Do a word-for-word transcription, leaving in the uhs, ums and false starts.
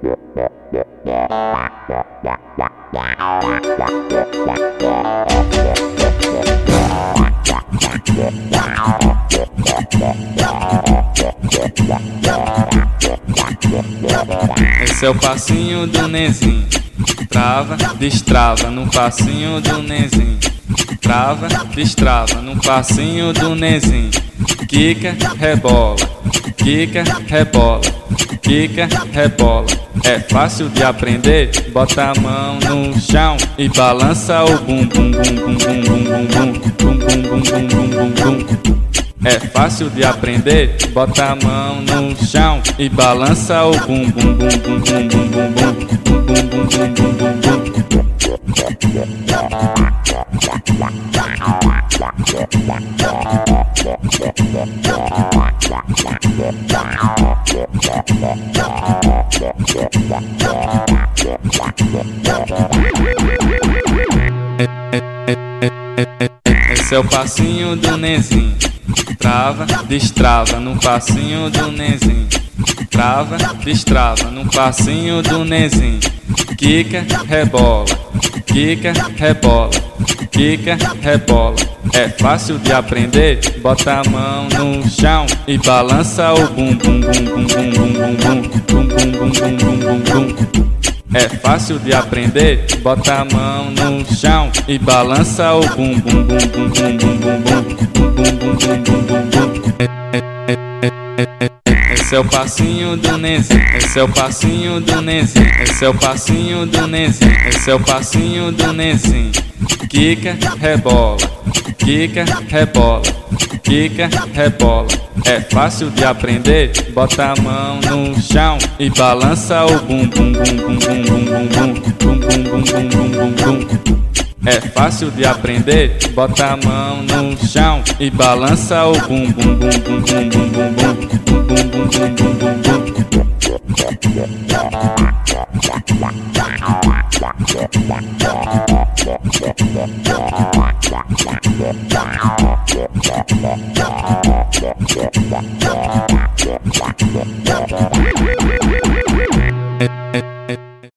Esse é o passinho do nenzinho. Trava, destrava no passinho do nenzinho. Trava, destrava no passinho do nenzinho. Quica, rebola, quica, rebola, quica, rebola. É fácil de aprender, bota a mão no chão e balança o bum bum bum bum bum bum bum bum bum bum bum bum bum bum. É fácil de aprender, bota a mão no chão e balança o bum bum bum bum bum bum bum bum bum bum bum bum bum bum. Esse é o passinho do nenzinho. Trava, destrava no passinho do nenzinho. Trava, destrava no passinho do nenzinho. Quica, rebola, quica, rebola, quica, rebola. É fácil de aprender, bota a mão no chão e balança o bum bum bum bum bum bum bum bum bum bum bum bum bum bum. É fácil de aprender, bota a mão no chão e balança o bum bum bum bum bum bum bum bum bum bum bum bum bum. Esse é o passinho do nenzinho. Esse é o passinho do nenzinho. Esse é o passinho do nenzinho. Esse é o passinho do nenzinho. Quica, rebola, quica, rebola, quica, rebola. É fácil de aprender, bota a mão no chão e balança o bum bum bum bum bum bum bum bum bum bum bum bum bum bum. É fácil de aprender, bota a mão no chão e balança o bum bum bum bum bum bum bum bum bum bum bum bum bum bum. Yeah.